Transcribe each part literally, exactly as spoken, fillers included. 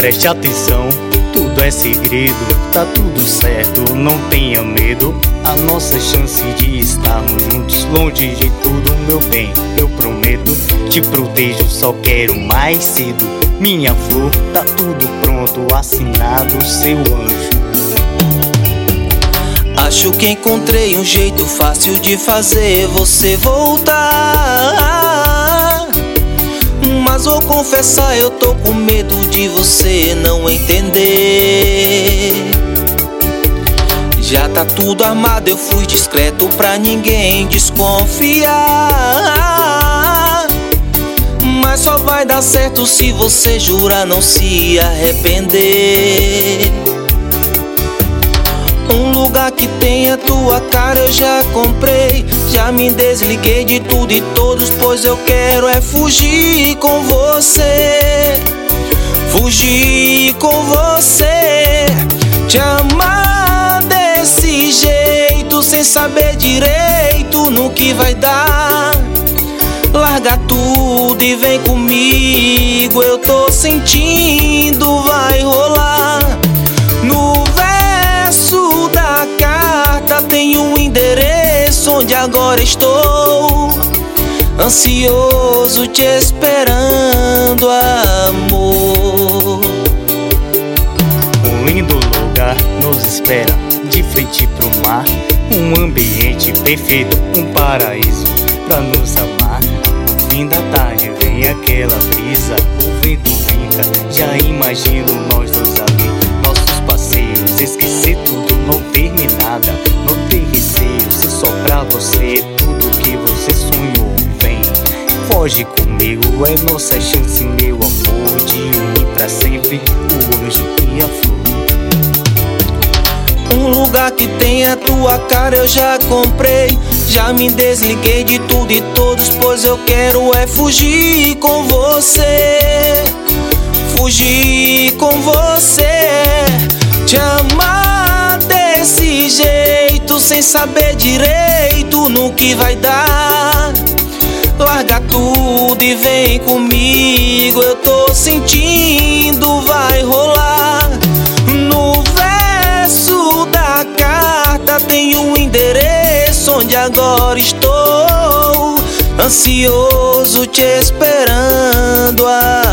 preste atenção, tudo é segredo, tá tudo certo, não tenha medo. A nossa chance de estarmos juntos, longe de tudo, meu bem, eu prometo. Te protejo, só quero mais cedo. Minha flor, tá tudo pronto, assinado, seu anjo. Acho que encontrei um jeito fácil de fazer você voltar, mas vou confessar, eu tô com medo de você não entender. Já tá tudo armado, eu fui discreto pra ninguém desconfiar, mas só vai dar certo se você jurar não se arrepender. Um lugar que tenha tua cara eu já comprei. Já me desliguei de tudo e todos, pois eu quero é fugir com você. Fugir com você. Te amar desse jeito, sem saber direito no que vai dar. Larga tudo e vem comigo, eu tô sentindo, vai rolar. No verso da carta tem um endereço onde agora estou, ansioso te esperando, amor. Um lindo lugar nos espera, de frente pro mar. Um ambiente perfeito, um paraíso pra nos amar. No fim da tarde vem aquela brisa, o vento brinca, já imagino nós dois ali. Nossos passeios, esquecer tudo, não ter nada, não ter receio, se só pra você tudo que você sonhou. Vem, foge comigo, é nossa chance, meu amor, de unir pra sempre o anjo e a flor. Um lugar que tenha tua cara eu já comprei. Já me desliguei de tudo e todos, pois eu quero é fugir com você. Fugir com você. Te amar desse jeito, sem saber direito no que vai dar. Larga tudo e vem comigo, eu tô sentindo, vai rolar. No verso da carta tem um endereço onde agora estou, ansioso te esperando,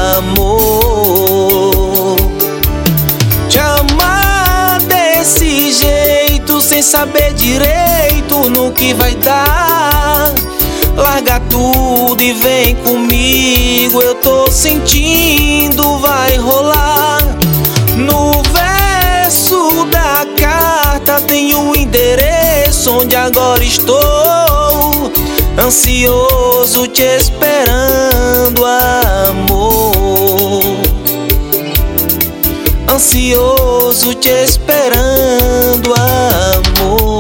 amor. Te amar desse jeito, sem saber direito no que vai dar. Larga tudo e vem comigo, eu tô sentindo, vai rolar. No verso da carta tem um endereço onde agora estou, ansioso te esperando, amor. Ansioso te esperando, amor.